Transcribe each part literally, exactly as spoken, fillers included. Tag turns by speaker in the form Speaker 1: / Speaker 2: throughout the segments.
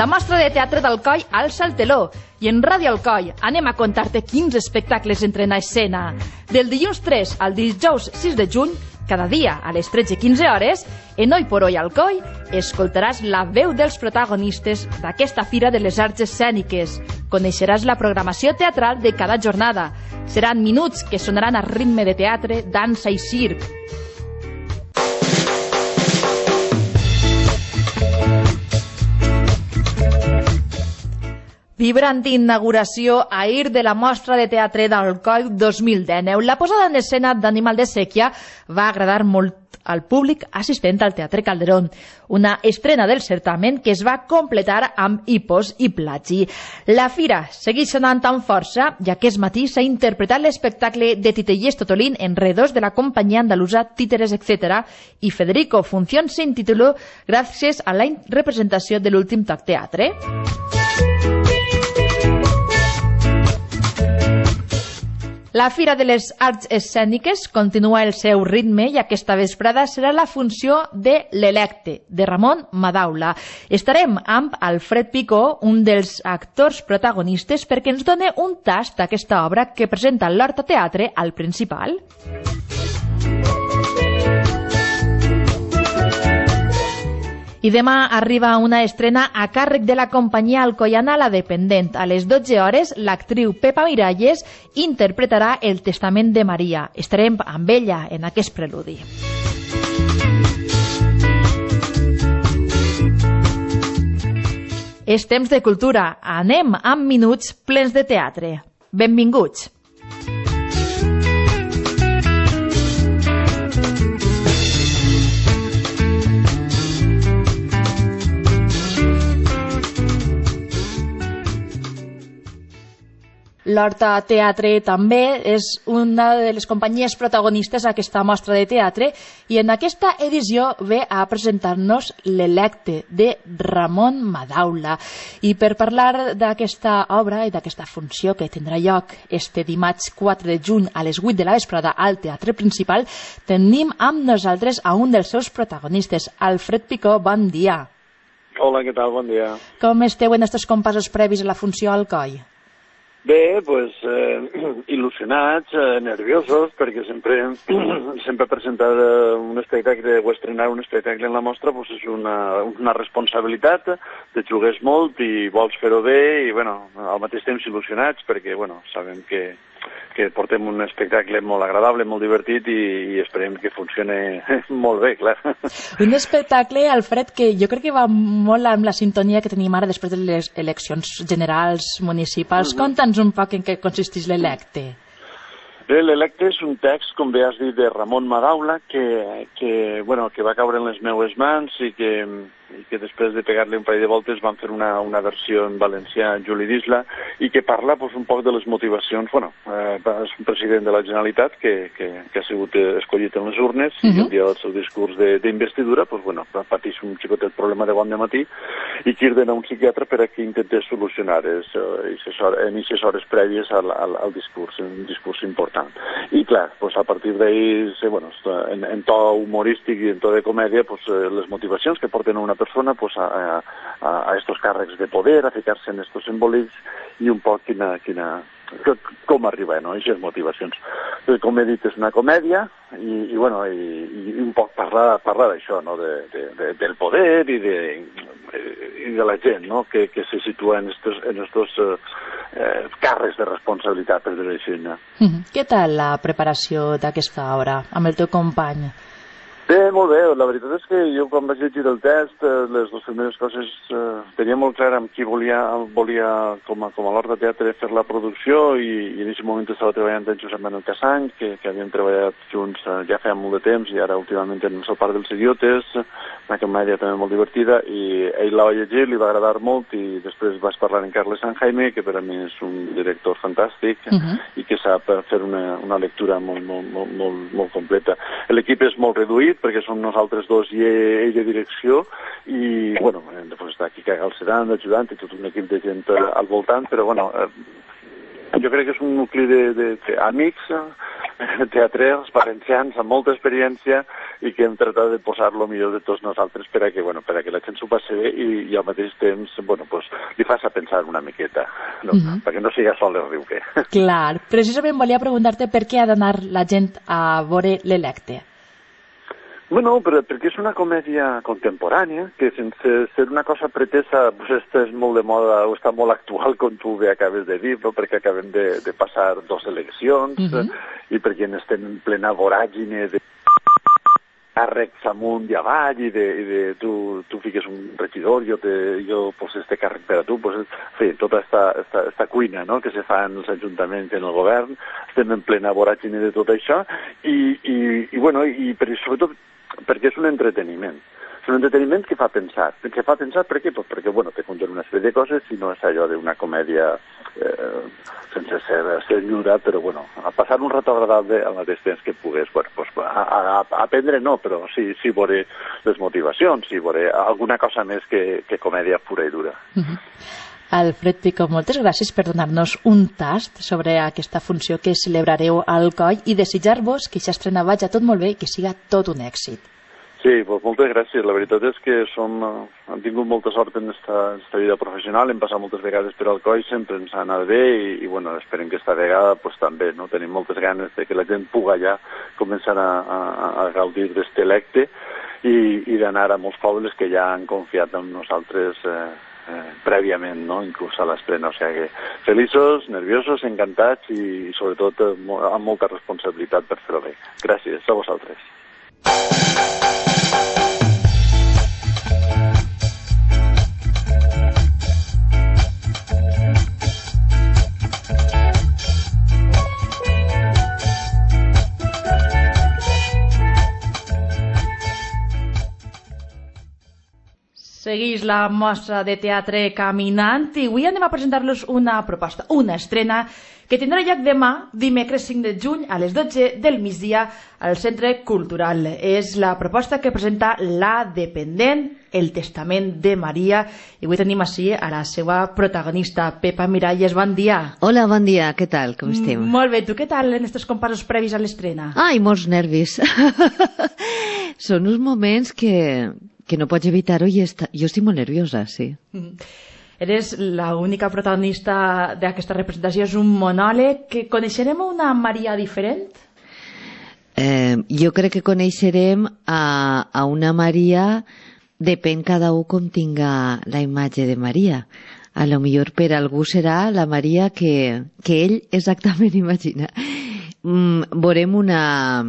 Speaker 1: La mostra de teatre d'Alcoi alça el teló i en Ràdio Alcoi anem a contar-te quins espectacles entren a escena. Del dilluns tres al dijous sis de juny, cada dia a les tretze quinze hores, en Oi por Oi Alcoi, escoltaràs la veu dels protagonistes d'aquesta Fira de les Arts Escèniques. Coneixeràs la programació teatral de cada jornada. Seran minuts que sonaran a ritme de teatre, dansa i circ. Vibrant inauguració ahir de la mostra de teatre d'Alcoi dos mil dinou. La posada en escena d'Animal de Sèquia va agradar molt al públic assistent al Teatre Calderón. Una estrena del certamen que es va completar amb hipos i plagi. La fira segueix sonant amb força, ja que aquest matí s'ha interpretat l'espectacle de Titellers Totolín Enredos de la companyia andalusa Títeres, etcètera, i Federico Función sin título gràcies a la representació de l'últim Toc Teatre. La Fira de les Arts Escèniques continua el seu ritme i aquesta vesprada serà la funció de l'Electe, de Ramon Madaula. Estarem amb Alfred Picó, un dels actors protagonistes, perquè ens doni un tast d'aquesta obra que presenta l'Horta Teatre al Principal. I demà arriba una estrena a càrrec de la companyia alcoiana La Dependent. A les dotze hores, l'actriu Pepa Miralles interpretarà El Testament de Maria. Estarem amb ella en aquest preludi. És temps de cultura. Anem amb minuts plens de teatre. Benvinguts. L'Horta Teatre també és una de les companyies protagonistes d'aquesta mostra de teatre i en aquesta edició ve a presentar-nos l'Electe de Ramon Madaula. I per parlar d'aquesta obra i d'aquesta funció que tindrà lloc este dimarts quatre de juny a les vuit de la vesprada al Teatre Principal, tenim amb nosaltres a un dels seus protagonistes, Alfred Picó. Bon dia.
Speaker 2: Hola, què tal? Bon dia.
Speaker 1: Com esteu en estos compassos previs a la funció a Alcoi?
Speaker 2: Bé, pues, eh, il·lusionats, eh, nerviosos, perquè sempre, sempre presentar eh, un espectacle o estrenar un espectacle en la mostra pues, és una, una responsabilitat, te jugues molt i vols fer-ho bé i, bueno, al mateix temps il·lusionats perquè, bueno, sabem que, que portem un espectacle molt agradable, molt divertit i, i esperem que funcione molt bé, clar.
Speaker 1: Un espectacle, Alfred, que jo crec que va molt amb la sintonia que tenim ara després de les eleccions generals municipals. Uh-huh. Conta'ns un poc en què consisteix l'Electe.
Speaker 2: Bé, l'Electe és un text, com bé has dit, de Ramon Madaula, que, que, bueno, que va caure en les meues mans i que, i que després de pegar-li un parell de voltes van fer una, una versió en valencià, Juli d'Isla, i que parla pues, un poc de les motivacions. Bueno, eh, és un president de la Generalitat que, que, que ha sigut escollit en les urnes uh-huh. i el dia del seu discurs d'investidura pues, bueno, pateix un xicotet problema de bon matí i que ordena un psiquiatre per a que intentés solucionar es, en aquestes hores prèvies al, al, al discurs, un discurs important. I clar, pues, a partir d'ahir, bueno, en, en to humorístic i en to de comèdia, pues, les motivacions que porten una persona pues, a, a, a estos càrrecs de poder, a ficar-se en estos embolics i un poc quina, quina, com arribar, no?, aquestes motivacions. Com he dit, és una comèdia i, i, bueno, i, i un poc parlar, parlar d'això, no?, de, de, de, del poder i de, i de la gent, no?, que, que se situa en estos, en estos eh, càrrecs de responsabilitat, per dir-ho així. No?
Speaker 1: Mm-hmm. Què tal la preparació d'aquesta obra amb el teu company?
Speaker 2: Bé, molt bé. La veritat és que jo quan vaig llegir el test, les dues primeres coses eh, tenia molt clar amb qui volia, volia com a, com a l'Horta Teatre fer la producció i, i en aquest moment estava treballant amb Josep Manuel Casany, que, que havíem treballat junts eh, ja feia molt de temps i ara últimament en el Parc dels Idiotes, una comèdia també molt divertida, i ell la va llegir, li va agradar molt i després vaig parlar amb Carles San Jaime, que per a mi és un director fantàstic uh-huh. i que sap fer una, una lectura molt, molt, molt, molt, molt completa. L'equip és molt reduït, perquè som nosaltres dos i ell de direcció i, bueno, després està aquí Cagal Sedan, ajudant i tot un equip de gent al voltant, però, bueno, jo crec que és un nucli d'amics, teatrers, valencians, amb molta experiència i que hem tratat de posar lo millor de tots nosaltres per a que, bueno, per a que la gent s'ho passi bé i, i al mateix temps, bueno, pues, li fas a pensar una miqueta, no? Mm-hmm. Perquè no siga sol el riure.
Speaker 1: Clar, precisament volia preguntar-te per què ha d'anar la gent a veure l'Electe.
Speaker 2: Bueno, però perquè és una comèdia contemporània, que sense ser una cosa pretesa, pues esta és molt de moda, o està molt actual, com tu bé acabes de dir, no? Perquè acabem de, de passar dos eleccions, uh-huh. i perquè estem en plena voràgine de càrrecs amunt i avall, i de, i de tu, tu fiques un regidor, jo, te, jo poso este càrrec per a tu, pues, en fi, tota esta, esta, esta cuina, no?, que se fa en els ajuntaments i en el govern, estem en plena voràgine de tot això, i, i, i bueno, i per, sobretot perquè és un entreteniment. És un entreteniment que fa pensar. Que fa pensar per què? Pues perquè, bueno, te conten una sèrie de coses i no és allò d'una comèdia eh, sense ser, ser lliure, però, bueno, a passar un rato agradable al mateix temps que pugues, bueno, pues, a, a, a aprendre no, però sí, sí veure les motivacions, sí veure alguna cosa més que, que comèdia pura i dura.
Speaker 1: Uh-huh. Alfred Pico, moltes gràcies per donar-nos un tast sobre aquesta funció que celebrareu al Coll i desitjar-vos que aquesta estrena vagi tot molt bé i que siga tot un èxit.
Speaker 2: Sí, pues moltes gràcies. La veritat és que som, hem tingut molta sort en aquesta vida professional, hem passat moltes vegades per al Coll, sempre ens ha anat bé i, i bueno, esperem que esta vegada pues, també, no? Tenim moltes ganes de que la gent puga ja començar a, a, a gaudir d'este Electe i, i d'anar a molts pobles que ja han confiat en nosaltres eh, eh, prèviament, no? Inclús a l'estrena. O sigui que feliços, nerviosos, encantats i, i sobretot amb molta responsabilitat per fer-ho bé. Gràcies a vosaltres.
Speaker 1: Segueix la mostra de teatre Caminant i avui anem a presentar-los una proposta, una estrena que tindrà lloc demà, dimecres cinc de juny, a les dotze del migdia, al Centre Cultural. És la proposta que presenta La Dependent, El Testament de Maria. I avui tenim així a la seva protagonista, Pepa Miralles. Bon dia.
Speaker 3: Hola, bon dia. Què tal? Com esteu?
Speaker 1: Molt bé. Tu què tal en aquests compassos previs a l'estrena?
Speaker 3: Ai, molts nervis. Són uns moments que... que no pots evitar-ho i esta... jo estic molt nerviosa, sí.
Speaker 1: Mm. Eres l'única protagonista d'aquesta representació, és un monòleg. Que coneixerem una Maria diferent?
Speaker 3: Eh, jo crec que coneixerem a, a una Maria, depèn cada un com tinga la imatge de Maria. A lo millor per algú serà la Maria que, que ell exactament imagina. Mm, veurem una...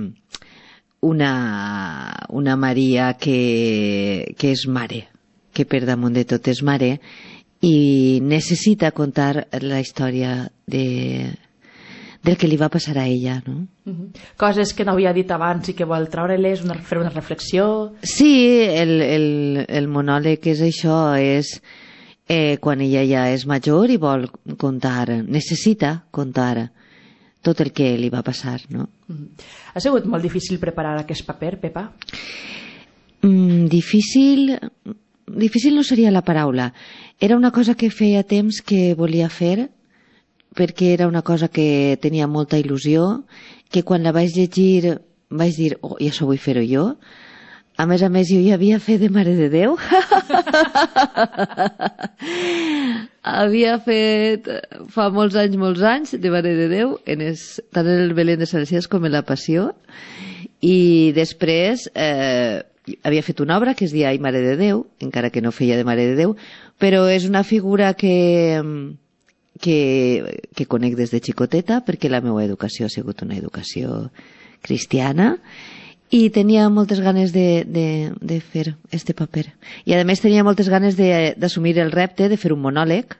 Speaker 3: una, una Maria que, que és mare, que per damunt de tot és mare i necessita contar la història de, del que li va passar a ella, no?
Speaker 1: Uh-huh. Coses que no havia dit abans i que vol treure-les, una, fer una reflexió.
Speaker 3: Sí, el, el, el monòleg és això, és eh, quan ella ja és major i vol contar, necessita contar tot el que li va passar, no?
Speaker 1: Mm. Ha sigut molt difícil preparar aquest paper, Pepa?
Speaker 3: Mm, difícil... Difícil no seria la paraula. Era una cosa que feia temps que volia fer, perquè era una cosa que tenia molta il·lusió, que quan la vaig llegir vaig dir, oh, i això vull fer-ho jo. A més a més, jo ja havia fet de Mare de Déu. Havia fet fa molts anys, molts anys, de Mare de Déu, en es, tant en el Belén de Salesies com en la Passió. I després eh, havia fet una obra que es deia Ai, Mare de Déu, encara que no feia de Mare de Déu, però és una figura que, que, que conec des de xicoteta, perquè la meva educació ha sigut una educació cristiana, i tenia moltes ganes de, de, de fer este paper. I a més tenia moltes ganes d'assumir el repte de fer un monòleg.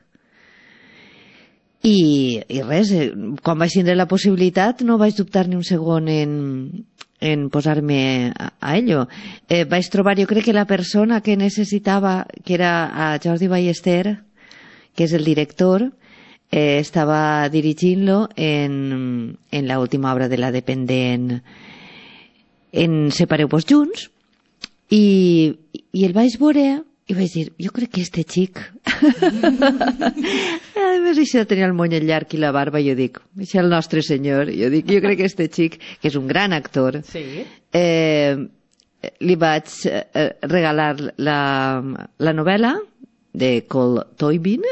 Speaker 3: I, i res, quan vaig tindre la possibilitat no vaig dubtar ni un segon en, en posar-me a, a ello. Eh, vaig trobar, jo crec que la persona que necessitava, que era a Jordi Ballester, que és el director, eh, estava dirigint-lo en, en l'última obra de La Dependent, en Separeu-vos junts, i, i el vaig veure I vaig dir, jo crec que este xic... A més, això de tenir el monyet llarg i la barba, jo dic, això és el nostre senyor. Jo dic, jo crec que este xic, que és un gran actor,
Speaker 1: sí.
Speaker 3: eh, li vaig eh, regalar la, la novel·la de Cole Toybin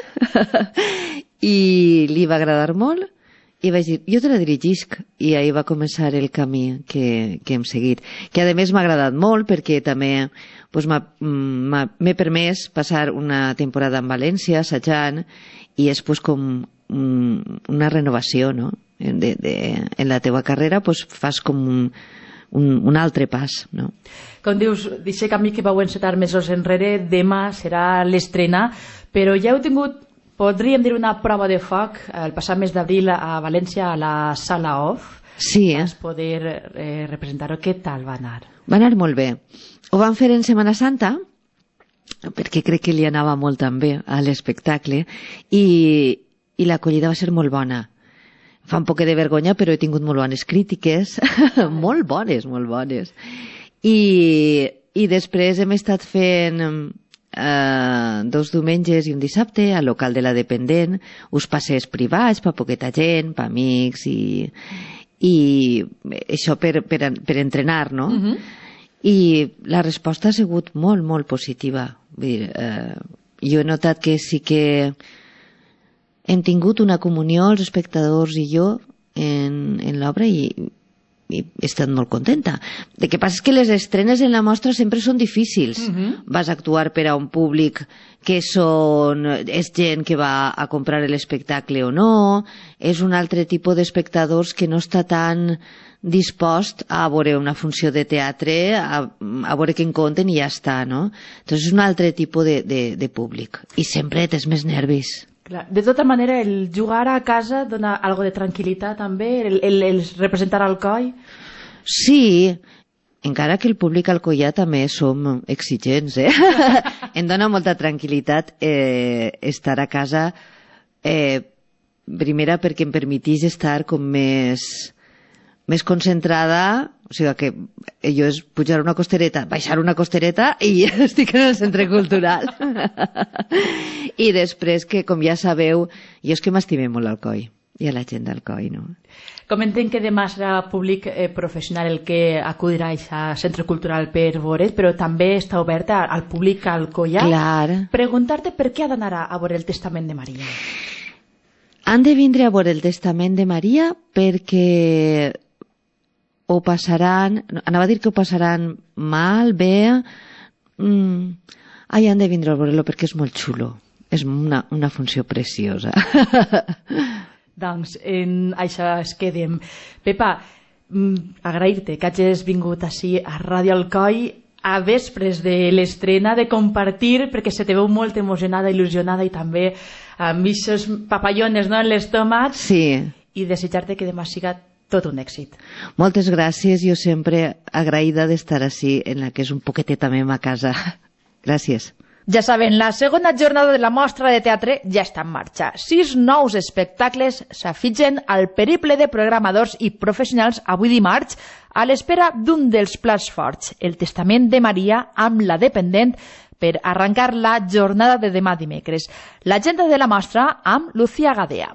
Speaker 3: i li va agradar molt. I vaig dir, jo te la dirigisc, i ahir va començar el camí que, que hem seguit, que a més m'ha agradat molt perquè també pues, m'he permès passar una temporada en València assajant, i és pues, com un, una renovació, no? De, de, en la teva carrera pues, fas com un, un, un altre pas, no?
Speaker 1: Com dius, d'aquest camí que vau encetar mesos enrere, demà serà l'estrena, però ja heu tingut, podríem dir, una prova de foc el passat mes d'abril a València, a la Sala Off.
Speaker 3: Sí, eh?
Speaker 1: Vas poder eh, representar-ho. Què tal va anar?
Speaker 3: Va anar molt bé. Ho vam fer en Setmana Santa, perquè crec que li anava molt també a l'espectacle, i, i l'acollida va ser molt bona. Fa un poc de vergonya, però he tingut molt bones crítiques, molt bones, molt bones. I, i després hem estat fent... Uh, dos diumenges i un dissabte al local de la Dependent, uns passeig privats per poqueta gent, per amics, i, i això per, per, per entrenar, no? Uh-huh. I la resposta ha sigut molt, molt positiva. Vull dir, uh, jo he notat que sí que hem tingut una comunió, els espectadors i jo, en, en l'obra, i i he estat molt contenta. El que passa és que les estrenes en la mostra sempre són difícils. Uh-huh. Vas a actuar per a un públic que són, és gent que va a comprar l'espectacle o no, és un altre tipus d'espectadors que no està tan dispost a veure una funció de teatre, a, a veure què en conten i ja està, no? Entonces és un altre tipus de, de, de públic. I sempre tens més nervis.
Speaker 1: Clar. De tota manera, el jugar a casa dona algo de tranquil·litat també, el, el, el representar Alcoi?
Speaker 3: Sí, encara que el públic alcoià també som exigents, eh? Em dona molta tranquil·litat eh, estar a casa, eh, primera perquè em permetís estar com més, més concentrada, o sigui que jo és pujar una costereta, baixar una costereta i estic en el centre cultural. I després que, com ja sabeu, jo és que m'estimé molt l'Alcoi i a la gent d'Alcoi, no?
Speaker 1: Comenten que demà serà públic eh, professional el que acudirà a aquest centre cultural per veure's, però també està oberta al públic alcoià.
Speaker 3: Clar.
Speaker 1: Preguntar-te per què ha d'anar a veure el Testament de Maria.
Speaker 3: Han de vindre a veure el Testament de Maria perquè ho passaran, anava a dir que ho passaran mal, bé, mm, ai, han de vindre a veure-lo perquè és molt xulo, és una, una funció preciosa.
Speaker 1: Doncs en això es quedem. Pepa, mm, agrair-te que hagis vingut així a Ràdio Alcoi a vespres de l'estrena, de compartir, perquè se te veu molt emocionada, il·lusionada i també amb aquests papallones, no?, en l'estómac.
Speaker 3: Sí.
Speaker 1: I desitjar-te que demà siga tot un èxit.
Speaker 3: Moltes gràcies, jo sempre agraïda d'estar així, en la que és un poquetet també ma casa. Gràcies.
Speaker 1: Ja saben, la segona jornada de la mostra de teatre ja està en marxa. Sis nous espectacles s'afitgen al periple de programadors i professionals avui dimarts a l'espera d'un dels plats forts, el Testament de Maria amb la Dependent, per arrencar la jornada de demà dimecres. L'agenda de la mostra amb Lucía Gadea.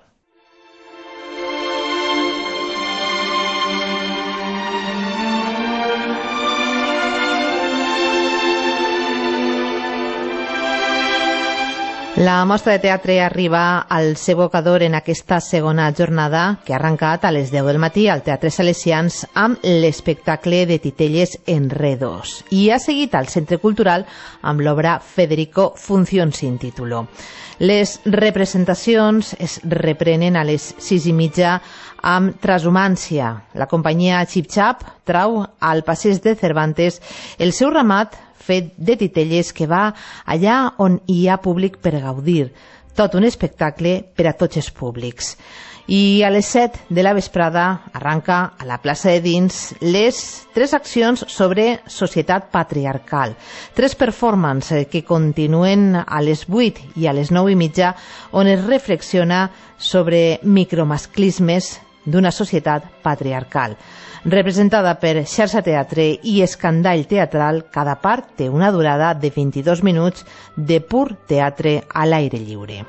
Speaker 4: La mostra de teatre arriba al seu abocador en aquesta segona jornada que ha arrencat a les deu del matí al Teatre Salesians amb l'espectacle de Titelles Enredos i ha seguit al Centre Cultural amb l'obra Federico Función sin título. Les representacions es reprenen a les sis i mitja amb Transhumància. La companyia Chip Chap trau al passeig de Cervantes el seu ramat fet de titelles que va allà on hi ha públic per gaudir. Tot un espectacle per a tots els públics. I a les set de la vesprada arranca a la plaça de dins les tres accions sobre societat patriarcal. Tres performances que continuen a les vuit i a les nou i mitja on es reflexiona sobre micromasclismes, d'una societat patriarcal. Representada per Xarxa Teatre i Escandall Teatral, cada part té una durada de vint-i-dos minuts de pur teatre a l'aire lliure.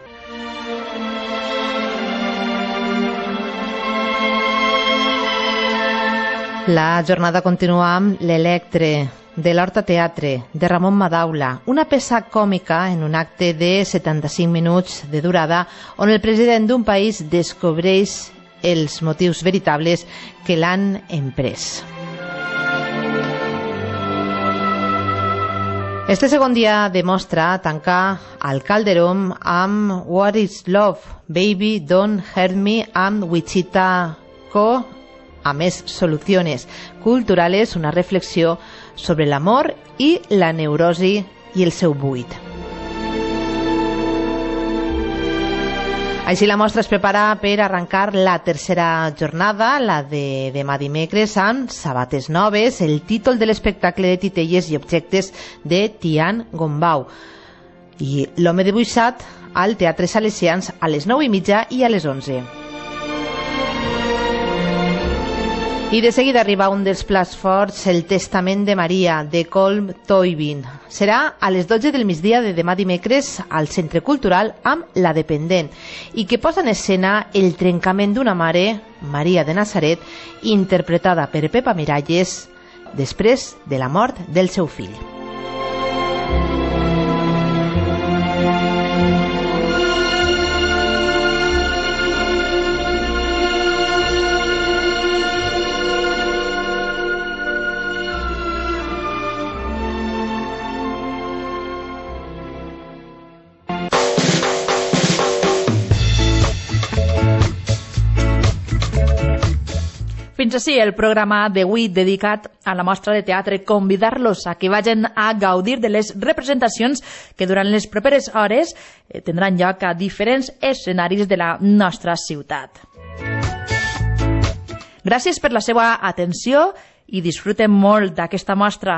Speaker 4: La jornada continua amb l'Electre, de l'Horta Teatre, de Ramon Madaula, una peça còmica en un acte de setanta-cinc minuts de durada on el president d'un país descobreix els motius veritables que l'han emprès. Este segon dia demostra tancar al Calderón amb What is Love, Baby Don't Hurt Me amb Wichita Co, a més soluciones culturales, una reflexió sobre l'amor i la neurosi i el seu buit. Així la mostra es prepara per arrencar la tercera jornada, la de demà dimecres, amb Sabates Noves, el títol de l'espectacle de titelles i objectes de Tian Gombau. I l'home dibuixat al Teatre Salesians a les nou i mitja i a les onze. I de seguida arriba un dels plats forts, El Testament de Maria, de Colm Toibin. Serà a les dotze del migdia de demà dimecres al Centre Cultural amb La Dependent, i que posa en escena el trencament d'una mare, Maria de Nazaret, interpretada per Pepa Miralles, després de la mort del seu fill.
Speaker 1: Fins així el programa d'avui dedicat a la mostra de teatre. Convidar-los a que vagin a gaudir de les representacions que durant les properes hores tindran lloc a diferents escenaris de la nostra ciutat. Gràcies per la seva atenció i disfruten molt d'aquesta mostra.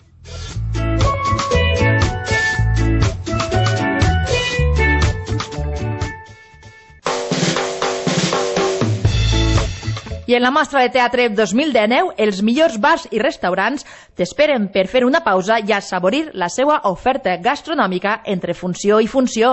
Speaker 1: I en la mostra de teatre dos mil dinou, els millors bars i restaurants t'esperen per fer una pausa i assaborir la seva oferta gastronòmica entre funció i funció.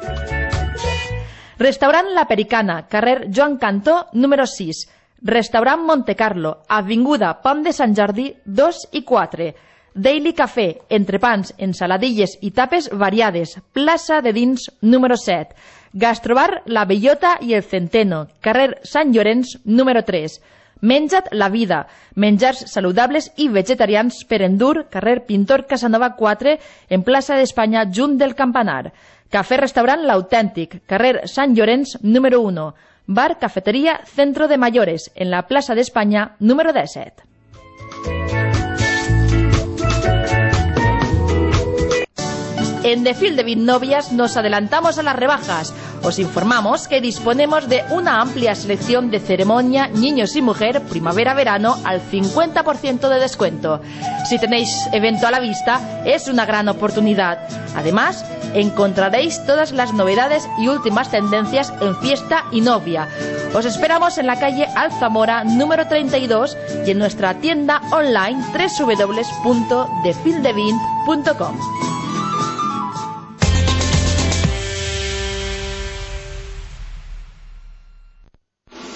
Speaker 1: Restaurant La Pericana, carrer Joan Cantó, número sis. Restaurant Montecarlo, avinguda Pont de Sant Jordi, dos i quatre. Daily Café, entrepans, ensaladilles i tapes variades, plaça de dins, número set. Gastrobar La Bellota i el Centeno, carrer Sant Llorenç, número tres. Menja't la vida, menjars saludables i vegetarians per endur, carrer Pintor Casanova quatre, en plaça d'Espanya, junt del Campanar. Cafè Restaurant L'Autèntic, carrer Sant Llorenç, número u. Bar Cafeteria Centro de Mayores, en la plaça d'Espanya, número disset. En De Fil de Novias nos adelantamos a las rebajas. Os informamos que disponemos de una amplia selección de ceremonia, niños y mujer, primavera-verano al cincuenta por ciento de descuento. Si tenéis evento a la vista, es una gran oportunidad. Además, encontraréis todas las novedades y últimas tendencias en fiesta y novia. Os esperamos en la calle Alzamora número treinta y dos y en nuestra tienda online doble u doble u doble u punto de fil de vint punto com.